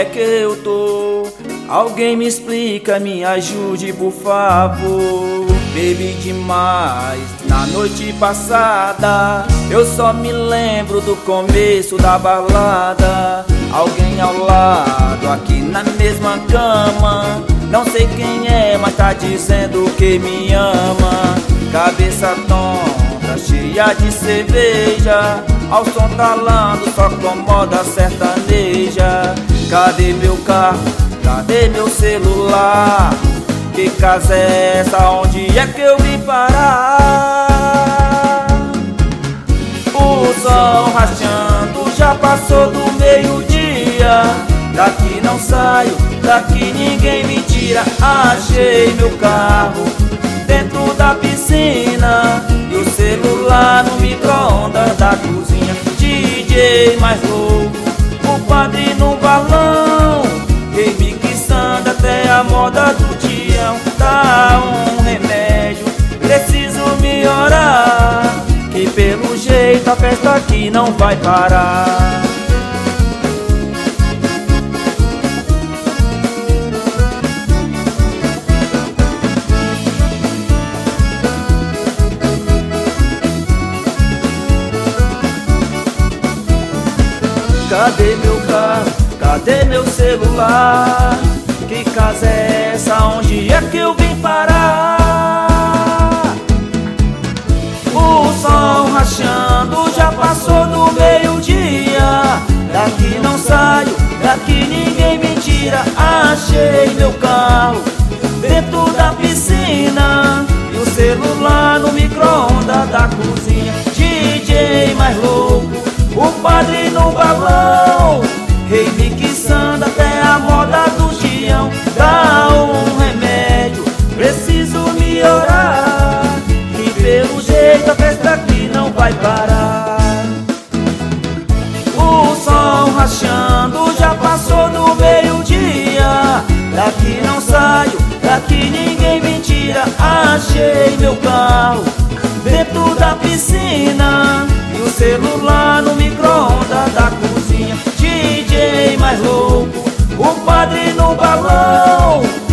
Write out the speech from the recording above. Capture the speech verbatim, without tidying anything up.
é que eu tô? Alguém me explica, me ajude por favor. Bebi demais na noite passada, eu só me lembro do começo da balada. Alguém ao lado, aqui na mesma cama, não sei quem é, mas tá dizendo que me ama. Cabeça tonta, cheia de cerveja, ao som talando, só com moda sertaneja. Cadê meu carro? Cadê meu celular? Que casa é essa? Onde é que eu vim parar? O sol rachando já passou do meio-dia. Daqui não saio, daqui ninguém me tira. Achei meu carro dentro da piscina e o celular no micro-ondas da cozinha. D J mais louco, o padre no balão, remixando até a moda do Tião. Dá um remédio, preciso melhorar, que pelo jeito a festa aqui não vai parar. Cadê meu carro? Cadê meu celular? Que casa é essa? Onde é que eu vim parar? O sol rachando já passou do meio-dia. Daqui não saio, daqui ninguém me tira. Achei meu carro dentro da piscina e o celular no micro-ondas da cozinha. D J mais louco, o padre no balão, remixando até a moda do Tião. Dá um remédio, preciso melhorar, que pelo jeito a festa aqui não vai parar. O sol rachando já passou do meio-dia. Daqui não saio, daqui ninguém me tira. Achei meu carro dentro da piscina e o celular no micro-ondas da cozinha. D J mais louco, o padre no balão,